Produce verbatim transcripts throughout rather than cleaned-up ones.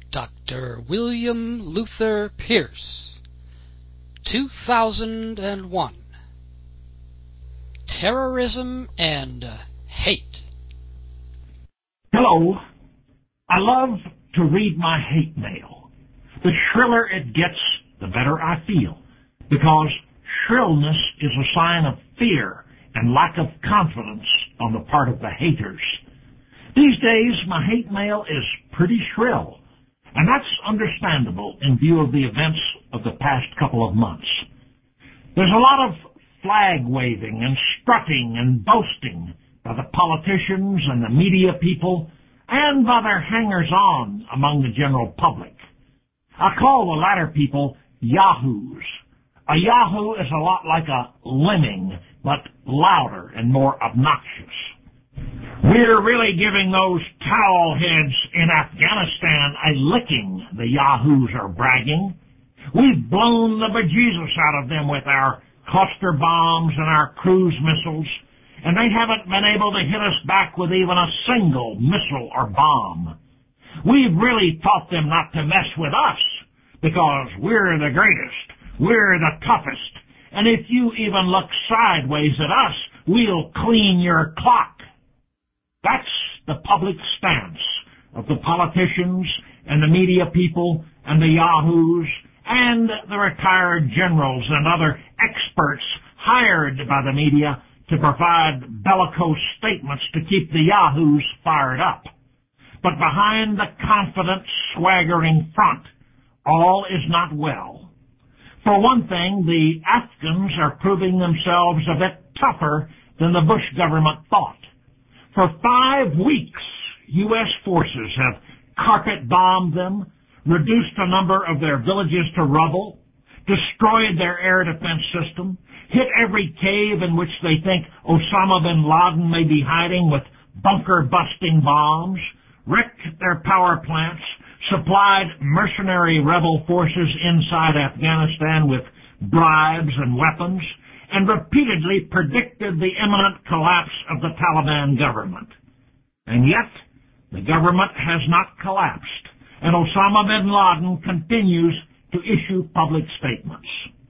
Doctor William Luther Pierce, two thousand one. Terrorism and Hate. Hello. I love to read my hate mail. The shriller it gets, the better I feel, because shrillness is a sign of fear and lack of confidence on the part of the haters. These days, my hate mail is pretty shrill, and that's understandable in view of the events of the past couple of months. There's a lot of flag-waving and strutting and boasting by the politicians and the media people and by their hangers-on among the general public. I call the latter people yahoos. A yahoo is a lot like a lemming, but louder and more obnoxious. We're really giving those towel heads in Afghanistan a licking, the yahoos are bragging. We've blown the bejesus out of them with our cluster bombs and our cruise missiles, and they haven't been able to hit us back with even a single missile or bomb. We've really taught them not to mess with us, because we're the greatest, we're the toughest, and if you even look sideways at us, we'll clean your clock. That's the public stance of the politicians and the media people and the yahoos and the retired generals and other experts hired by the media to provide bellicose statements to keep the yahoos fired up. But behind the confident, swaggering front, all is not well. For one thing, the Afghans are proving themselves a bit tougher than the Bush government thought. For five weeks, U S forces have carpet-bombed them, reduced a number of their villages to rubble, destroyed their air defense system, hit every cave in which they think Osama bin Laden may be hiding with bunker-busting bombs, wrecked their power plants, supplied mercenary rebel forces inside Afghanistan with bribes and weapons, and repeatedly predicted the imminent collapse of the Taliban government. And yet, the government has not collapsed, and Osama bin Laden continues to issue public statements.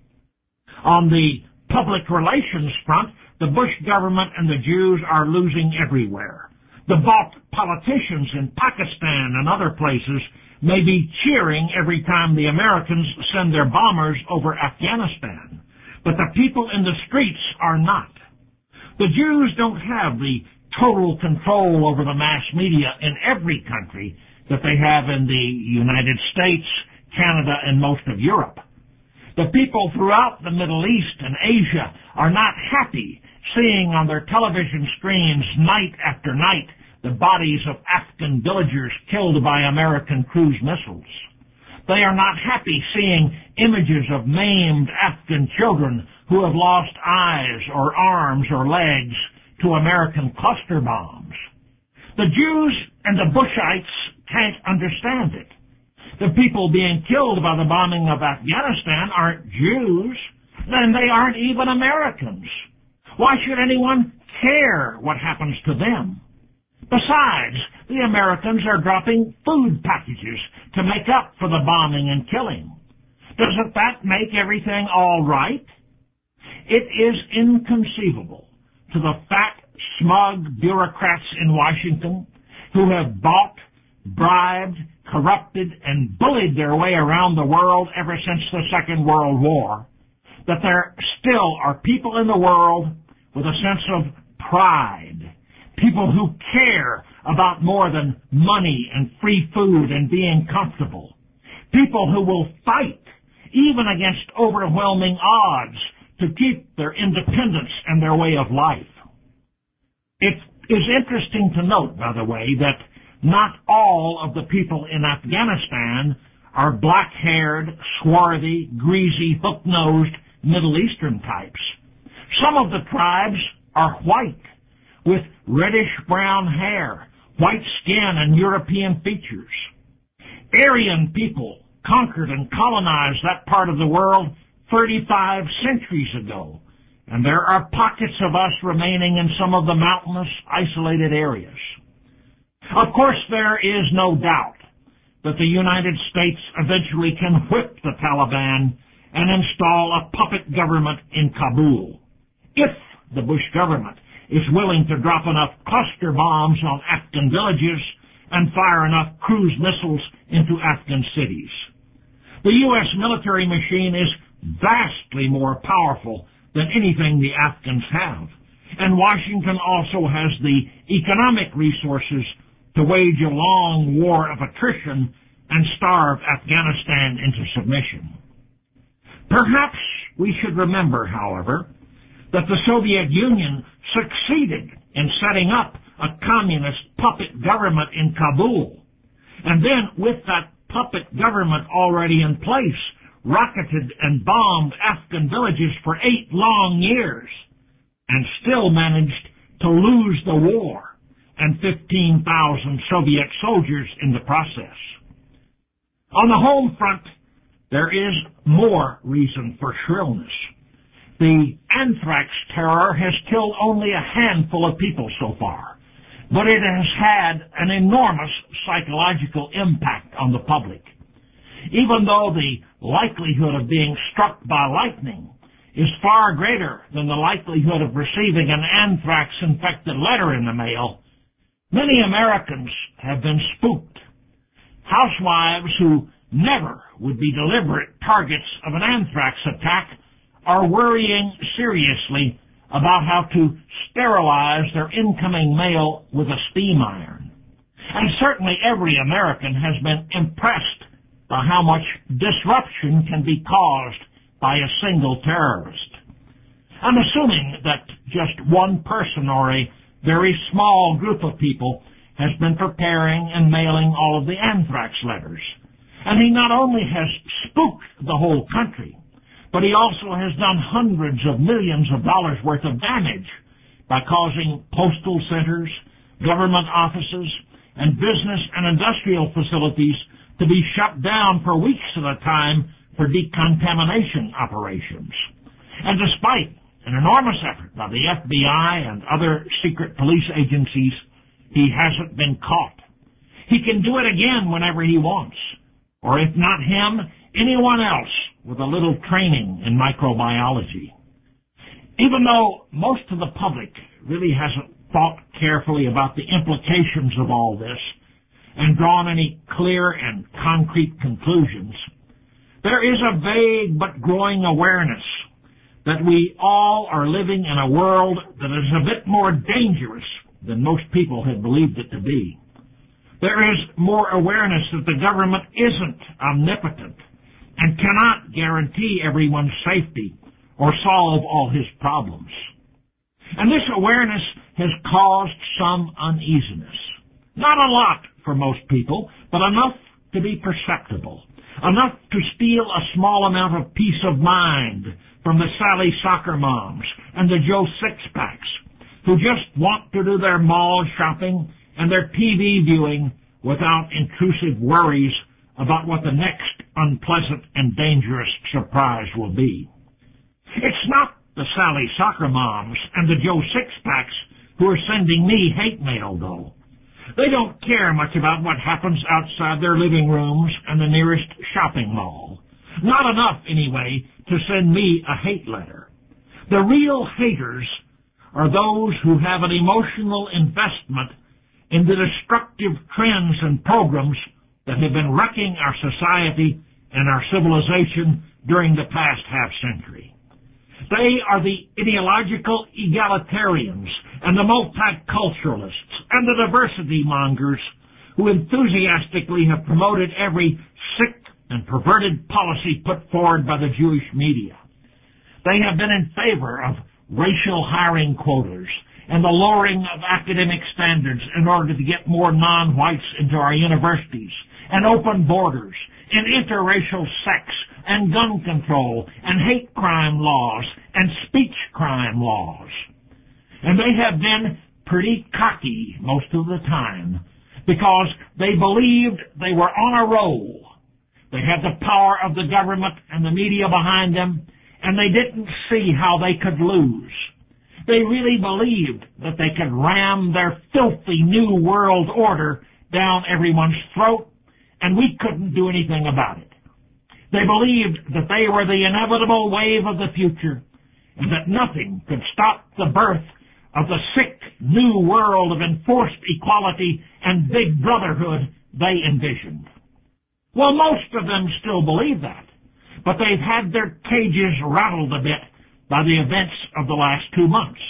On the public relations front, the Bush government and the Jews are losing everywhere. The bought politicians in Pakistan and other places may be cheering every time the Americans send their bombers over Afghanistan, but the people in the streets are not. The Jews don't have the total control over the mass media in every country that they have in the United States, Canada, and most of Europe. The people throughout the Middle East and Asia are not happy seeing on their television screens night after night the bodies of Afghan villagers killed by American cruise missiles. They are not happy seeing images of maimed Afghan children who have lost eyes or arms or legs to American cluster bombs. The Jews and the Bushites can't understand it. The people being killed by the bombing of Afghanistan aren't Jews, and they aren't even Americans. Why should anyone care what happens to them? Besides, the Americans are dropping food packages to make up for the bombing and killing. Doesn't that make everything all right? It is inconceivable to the fat, smug bureaucrats in Washington who have bought, bribed, corrupted, and bullied their way around the world ever since the Second World War, that there still are people in the world with a sense of pride, people who care about more than money and free food and being comfortable, people who will fight even against overwhelming odds to keep their independence and their way of life. It is interesting to note, by the way, that not all of the people in Afghanistan are black-haired, swarthy, greasy, hook-nosed Middle Eastern types. Some of the tribes are white, with reddish-brown hair, white skin, and European features. Aryan people conquered and colonized that part of the world thirty-five centuries ago, and there are pockets of us remaining in some of the mountainous, isolated areas. Of course, there is no doubt that the United States eventually can whip the Taliban and install a puppet government in Kabul, if the Bush government is willing to drop enough cluster bombs on Afghan villages and fire enough cruise missiles into Afghan cities. The U S military machine is vastly more powerful than anything the Afghans have, and Washington also has the economic resources to wage a long war of attrition and starve Afghanistan into submission. Perhaps we should remember, however, that the Soviet Union succeeded in setting up a communist puppet government in Kabul, and then with that puppet government already in place, rocketed and bombed Afghan villages for eight long years, and still managed to lose the war and fifteen thousand Soviet soldiers in the process. On the home front, there is more reason for shrillness. The anthrax terror has killed only a handful of people so far, but it has had an enormous psychological impact on the public. Even though the likelihood of being struck by lightning is far greater than the likelihood of receiving an anthrax-infected letter in the mail, many Americans have been spooked. Housewives who never would be deliberate targets of an anthrax attack are worrying seriously about how to sterilize their incoming mail with a steam iron. And certainly every American has been impressed by how much disruption can be caused by a single terrorist. I'm assuming that just one person or a very small group of people has been preparing and mailing all of the anthrax letters. And he not only has spooked the whole country, but he also has done hundreds of millions of dollars worth of damage by causing postal centers, government offices, and business and industrial facilities to be shut down for weeks at a time for decontamination operations. And despite an enormous effort by the F B I and other secret police agencies, he hasn't been caught. He can do it again whenever he wants, or if not him, anyone else with a little training in microbiology. Even though most of the public really hasn't thought carefully about the implications of all this and drawn any clear and concrete conclusions, there is a vague but growing awareness that we all are living in a world that is a bit more dangerous than most people had believed it to be. There is more awareness that the government isn't omnipotent and cannot guarantee everyone's safety or solve all his problems. And this awareness has caused some uneasiness. Not a lot for most people, but enough to be perceptible. Enough to steal a small amount of peace of mind from the Sally Soccer Moms and the Joe Sixpacks, who just want to do their mall shopping and their T V viewing without intrusive worries about what the next unpleasant and dangerous surprise will be. It's not the Sally Soccer Moms and the Joe Sixpacks who are sending me hate mail, though. They don't care much about what happens outside their living rooms and the nearest shopping mall. Not enough, anyway, to send me a hate letter. The real haters are those who have an emotional investment in the destructive trends and programs that have been wrecking our society and our civilization during the past half-century. They are the ideological egalitarians and the multiculturalists and the diversity mongers who enthusiastically have promoted every sick and perverted policy put forward by the Jewish media. They have been in favor of racial hiring quotas and the lowering of academic standards in order to get more non-whites into our universities, and open borders, and interracial sex, and gun control, and hate crime laws, and speech crime laws. And they have been pretty cocky most of the time, because they believed they were on a roll. They had the power of the government and the media behind them, and they didn't see how they could lose. They really believed that they could ram their filthy new world order down everyone's throat and we couldn't do anything about it. They believed that they were the inevitable wave of the future, and that nothing could stop the birth of the sick new world of enforced equality and big brotherhood they envisioned. Well, most of them still believe that, but they've had their cages rattled a bit by the events of the last two months.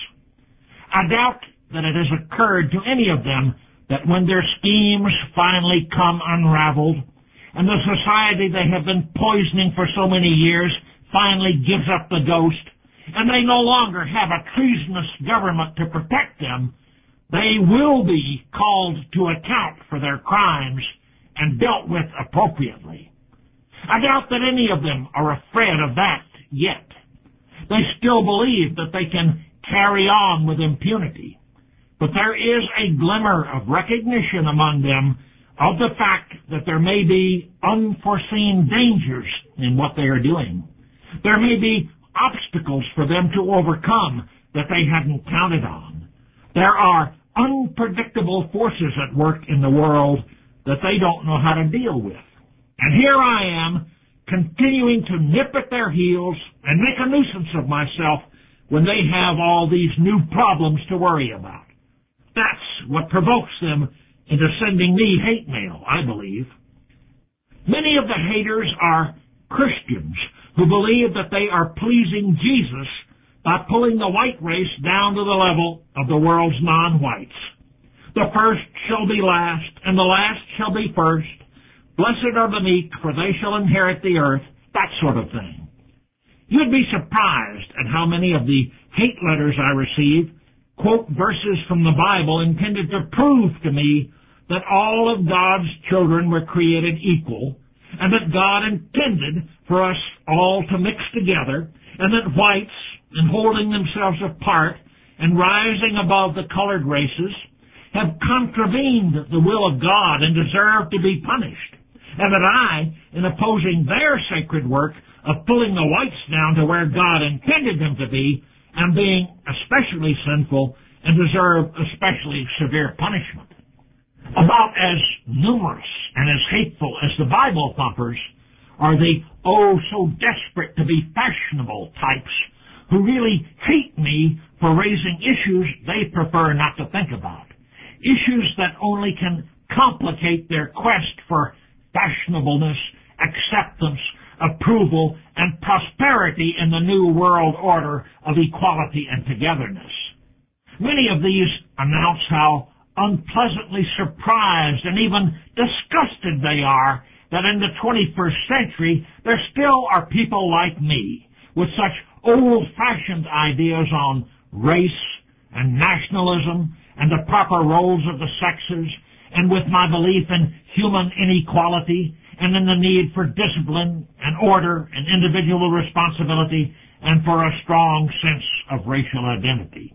I doubt that it has occurred to any of them that when their schemes finally come unraveled, and the society they have been poisoning for so many years finally gives up the ghost, and they no longer have a treasonous government to protect them, they will be called to account for their crimes and dealt with appropriately. I doubt that any of them are afraid of that yet. They still believe that they can carry on with impunity, but there is a glimmer of recognition among them of the fact that there may be unforeseen dangers in what they are doing. There may be obstacles for them to overcome that they hadn't counted on. There are unpredictable forces at work in the world that they don't know how to deal with. And here I am, continuing to nip at their heels and make a nuisance of myself when they have all these new problems to worry about. That's what provokes them into sending me hate mail, I believe. Many of the haters are Christians who believe that they are pleasing Jesus by pulling the white race down to the level of the world's non-whites. The first shall be last, and the last shall be first. Blessed are the meek, for they shall inherit the earth, that sort of thing. You'd be surprised at how many of the hate letters I receive quote verses from the Bible intended to prove to me that all of God's children were created equal, and that God intended for us all to mix together, and that whites, in holding themselves apart and rising above the colored races, have contravened the will of God and deserve to be punished, and that I, in opposing their sacred work of pulling the whites down to where God intended them to be, am being especially sinful and deserve especially severe punishment. About as numerous and as hateful as the Bible thumpers are the oh so desperate to be fashionable types who really hate me for raising issues they prefer not to think about. Issues that only can complicate their quest for fashionableness, acceptance, approval, and prosperity in the new world order of equality and togetherness. Many of these announce how unpleasantly surprised and even disgusted they are that in the twenty-first century there still are people like me with such old-fashioned ideas on race and nationalism and the proper roles of the sexes, and with my belief in human inequality and in the need for discipline and order and individual responsibility and for a strong sense of racial identity.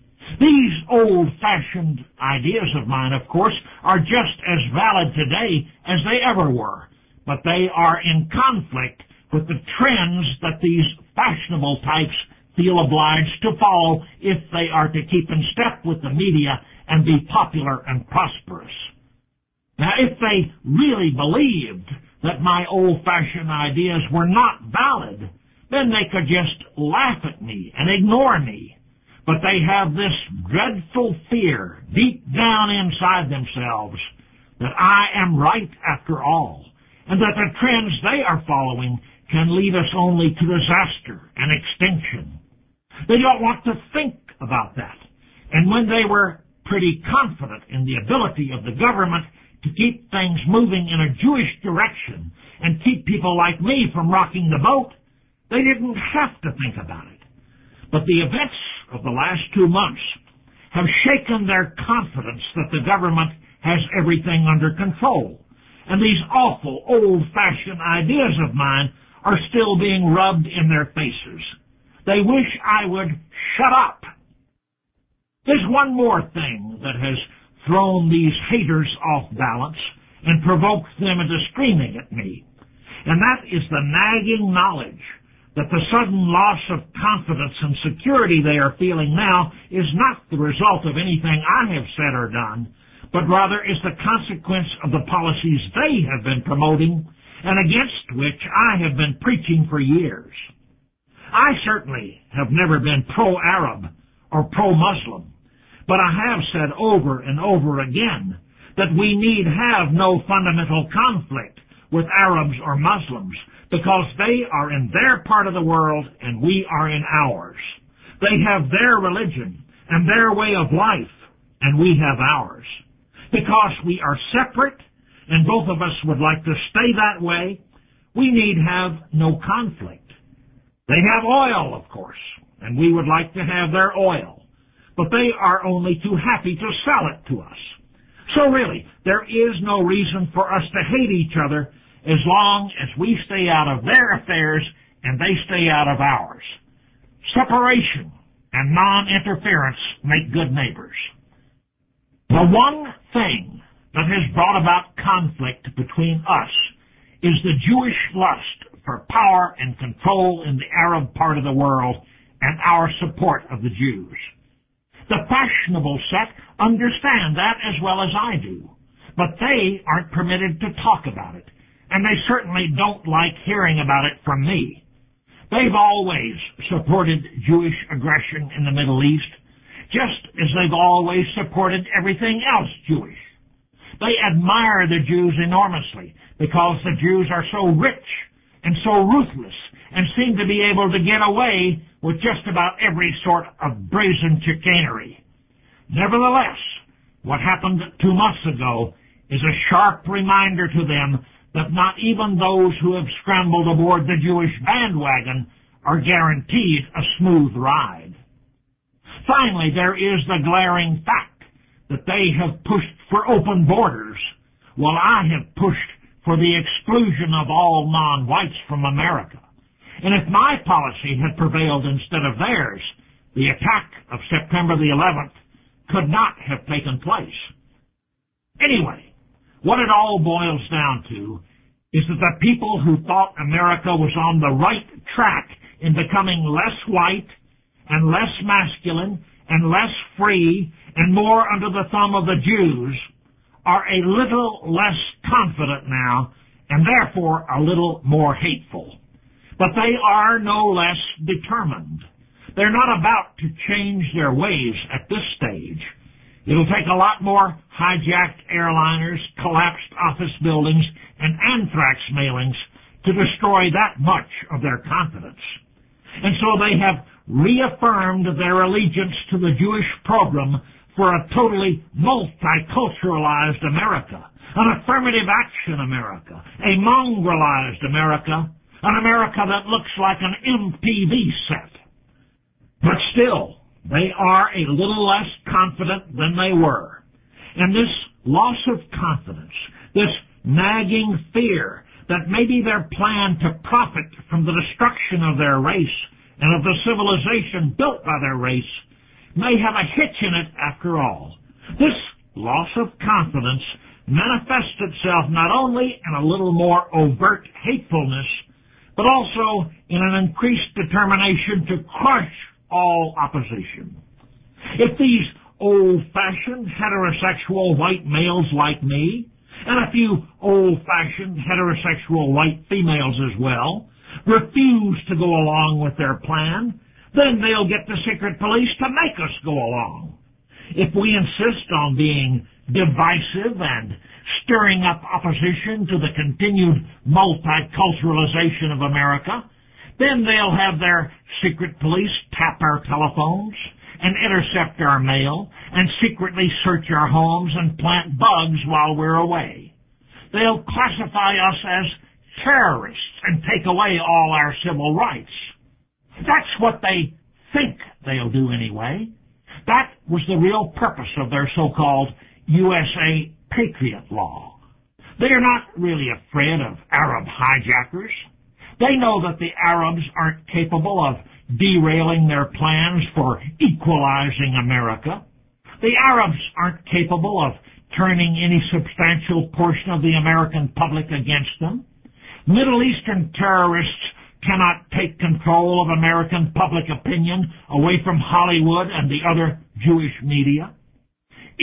These old-fashioned ideas of mine, of course, are just as valid today as they ever were, but they are in conflict with the trends that these fashionable types feel obliged to follow if they are to keep in step with the media and be popular and prosperous. Now, if they really believed that my old-fashioned ideas were not valid, then they could just laugh at me and ignore me. But they have this dreadful fear deep down inside themselves that I am right after all, and that the trends they are following can lead us only to disaster and extinction. They don't want to think about that. And when they were pretty confident in the ability of the government to keep things moving in a Jewish direction and keep people like me from rocking the boat, they didn't have to think about it. But the events of the last two months have shaken their confidence that the government has everything under control. And these awful old-fashioned ideas of mine are still being rubbed in their faces. They wish I would shut up. There's one more thing that has thrown these haters off balance and provoked them into screaming at me, and that is the nagging knowledge that the sudden loss of confidence and security they are feeling now is not the result of anything I have said or done, but rather is the consequence of the policies they have been promoting and against which I have been preaching for years. I certainly have never been pro-Arab or pro-Muslim, but I have said over and over again that we need have no fundamental conflict with Arabs or Muslims because they are in their part of the world and we are in ours. They have their religion and their way of life, and we have ours. Because we are separate, and both of us would like to stay that way, we need have no conflict. They have oil, of course, and we would like to have their oil, but they are only too happy to sell it to us. So really, there is no reason for us to hate each other as long as we stay out of their affairs and they stay out of ours. Separation and non-interference make good neighbors. The one thing that has brought about conflict between us is the Jewish lust for power and control in the Arab part of the world and our support of the Jews. The fashionable set understand that as well as I do, but they aren't permitted to talk about it, and they certainly don't like hearing about it from me. They've always supported Jewish aggression in the Middle East, just as they've always supported everything else Jewish. They admire the Jews enormously because the Jews are so rich and so ruthless and seem to be able to get away with just about every sort of brazen chicanery. Nevertheless, what happened two months ago is a sharp reminder to them that not even those who have scrambled aboard the Jewish bandwagon are guaranteed a smooth ride. Finally, there is the glaring fact that they have pushed for open borders, while I have pushed for the exclusion of all non-whites from America. And if my policy had prevailed instead of theirs, the attack of September the eleventh could not have taken place. Anyway, what it all boils down to is that the people who thought America was on the right track in becoming less white and less masculine and less free and more under the thumb of the Jews are a little less confident now and therefore a little more hateful. But they are no less determined. They're not about to change their ways at this stage. It'll take a lot more hijacked airliners, collapsed office buildings, and anthrax mailings to destroy that much of their confidence. And so they have reaffirmed their allegiance to the Jewish program for a totally multiculturalized America, an affirmative action America, a mongrelized America, an America that looks like an M T V set. But still, they are a little less confident than they were. And this loss of confidence, this nagging fear that maybe their plan to profit from the destruction of their race and of the civilization built by their race may have a hitch in it after all. This loss of confidence manifests itself not only in a little more overt hatefulness, but also in an increased determination to crush all opposition. If these old-fashioned heterosexual white males like me, and a few old-fashioned heterosexual white females as well, refuse to go along with their plan, then they'll get the secret police to make us go along. If we insist on being divisive and stirring up opposition to the continued multiculturalization of America, then they'll have their secret police tap our telephones and intercept our mail and secretly search our homes and plant bugs while we're away. They'll classify us as terrorists and take away all our civil rights. That's what they think they'll do anyway. That was the real purpose of their so-called U S A Patriot Law. They are not really afraid of Arab hijackers. They know that the Arabs aren't capable of derailing their plans for equalizing America. The Arabs aren't capable of turning any substantial portion of the American public against them. Middle Eastern terrorists cannot take control of American public opinion away from Hollywood and the other Jewish media. If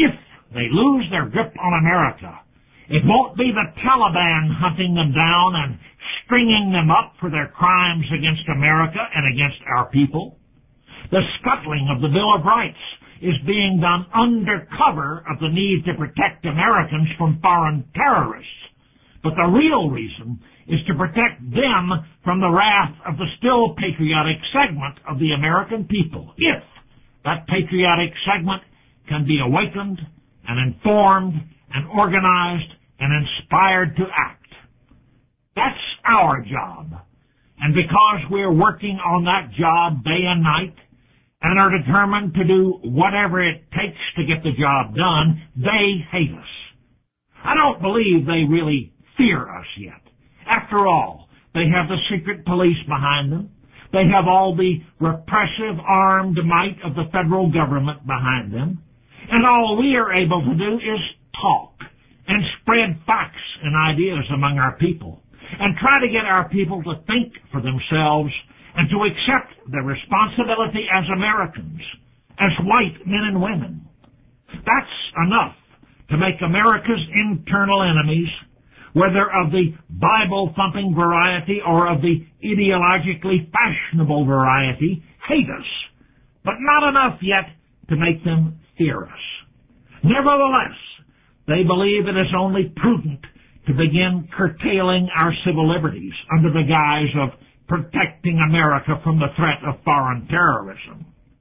they lose their grip on America, it won't be the Taliban hunting them down and stringing them up for their crimes against America and against our people. The scuttling of the Bill of Rights is being done under cover of the need to protect Americans from foreign terrorists. But the real reason is to protect them from the wrath of the still patriotic segment of the American people, if that patriotic segment can be awakened and informed and organized and inspired to act. That's our job. And because we're working on that job day and night and are determined to do whatever it takes to get the job done, they hate us. I don't believe they really fear us yet. After all, they have the secret police behind them. They have all the repressive armed might of the federal government behind them. And all we are able to do is talk and spread facts and ideas among our people and try to get our people to think for themselves and to accept their responsibility as Americans, as white men and women. That's enough to make America's internal enemies, whether of the Bible-thumping variety or of the ideologically fashionable variety, hate us, but not enough yet to make them fear us. Nevertheless, they believe it is only prudent to begin curtailing our civil liberties under the guise of protecting America from the threat of foreign terrorism.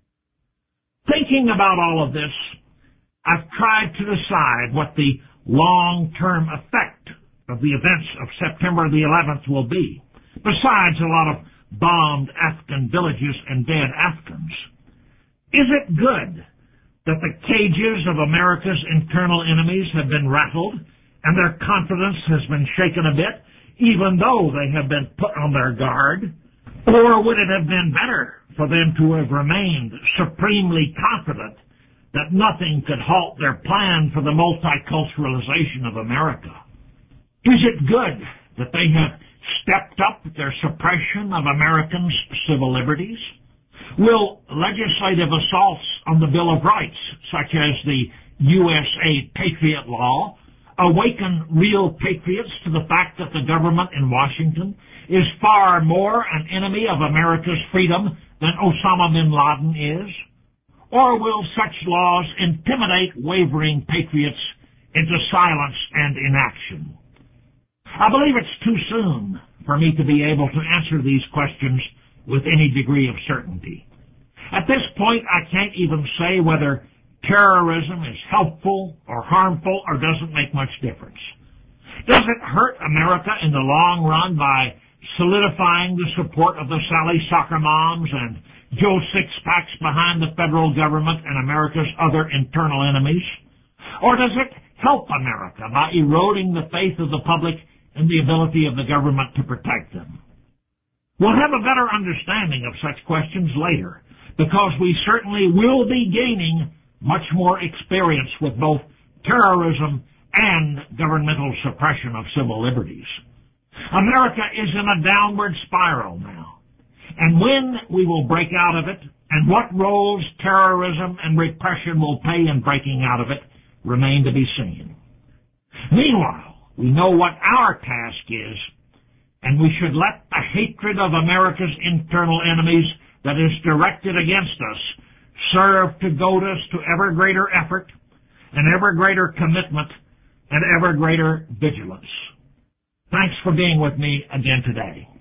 Thinking about all of this, I've tried to decide what the long-term effect of the events of September the eleventh will be, besides a lot of bombed Afghan villages and dead Afghans. Is it good that the cages of America's internal enemies have been rattled and their confidence has been shaken a bit, even though they have been put on their guard? Or would it have been better for them to have remained supremely confident that nothing could halt their plan for the multiculturalization of America? Is it good that they have stepped up their suppression of Americans' civil liberties? Will legislative assaults on the Bill of Rights, such as the U S A Patriot Law, awaken real patriots to the fact that the government in Washington is far more an enemy of America's freedom than Osama bin Laden is? Or will such laws intimidate wavering patriots into silence and inaction? I believe it's too soon for me to be able to answer these questions with any degree of certainty. At this point, I can't even say whether terrorism is helpful or harmful or doesn't make much difference. Does it hurt America in the long run by solidifying the support of the Sally Soccer Moms and Joe Sixpacks behind the federal government and America's other internal enemies? Or does it help America by eroding the faith of the public and the ability of the government to protect them? We'll have a better understanding of such questions later, because we certainly will be gaining much more experience with both terrorism and governmental suppression of civil liberties. America is in a downward spiral now, and when we will break out of it, and what roles terrorism and repression will play in breaking out of it, remain to be seen. Meanwhile, we know what our task is, and we should let the hatred of America's internal enemies that is directed against us serve to goad us to ever greater effort and ever greater commitment and ever greater vigilance. Thanks for being with me again today.